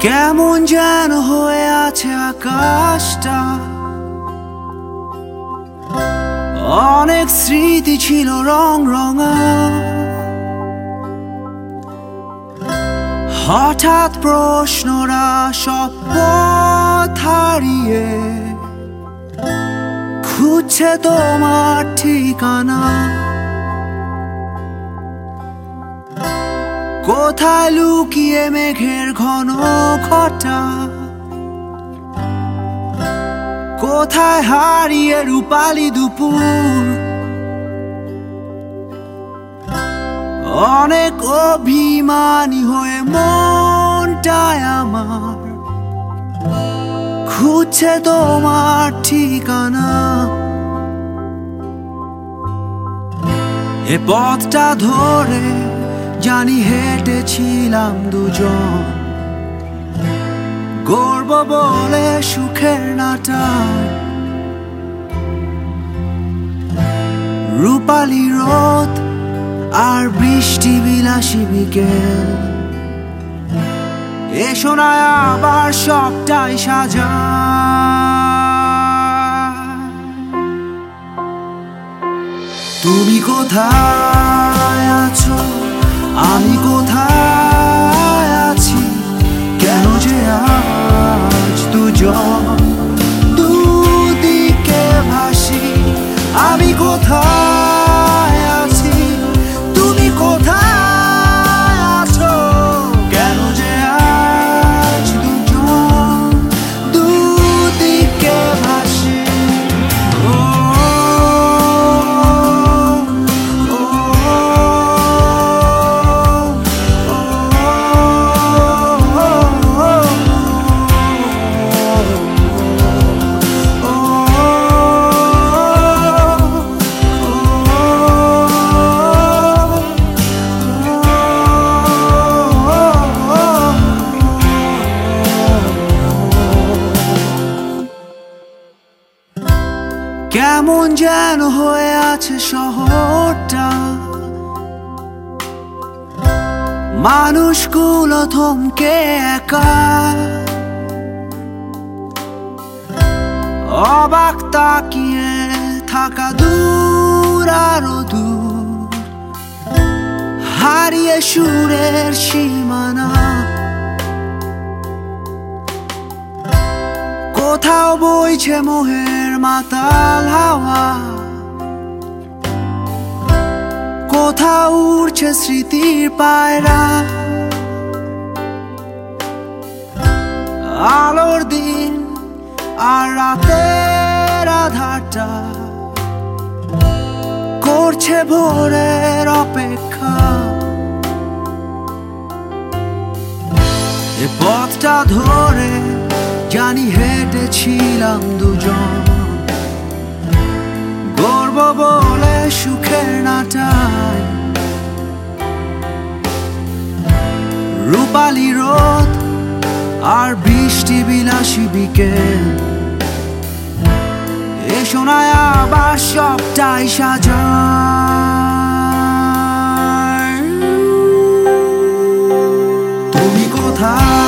কেমন যেন হয়ে আছে আকাশটা, অনেক স্মৃতি ছিল রং রঙা। হঠাৎ প্রশ্নরা সব পথ হারিয়ে খুঁজছে তোমার ঠিকানা। কোথায় লুকিয়ে মেঘের ঘন ঘটা, কোথায় হারিয়ে রূপালি দুপুর। অনেক অভিমানী হয়ে মনটায় আমার খুঁজছে তোমার ঠিকানা। এ পথটা ধরে জানি হেঁটেছিলাম দুজন, গর্ব বলে সুখের নাটায়। রূপালি রোদ আর বৃষ্টি বিলাসী বিকেল, এসো না আবার সবটাই সাজা। তুমি কোথায় আছো, আমি কোথায় আছি, কেন যে আজ দুজন দুদিকে ভাসি। আমি কোথায় আছি, তুমি কোথায় আছো, কেন যে আজ দুজন দুদিকে ভাসি। কেমন যেন হয়ে আছে শহরটা, মানুষগুলো থমকে একা। অবাক তাকিয়ে থাকা দূর আরো দূর, হারিয়ে সুরের সীমানা। কোথাও বইছে মোহের মাতাল হাওয়া, কোথাও উড়ছে স্মৃতির পায়রা। আলোর দিন আর রাতের আধারটা করছে ভোরের অপেক্ষা। এ পথটা ধরে জানি হেঁটেছিলাম দুজন, গর্ব বলে সুখের নাটায়। রূপালি রোদ আর বৃষ্টি বিলাসী বিকেল, এসো না আবার সবটাই সাজা। তুমি কোথায়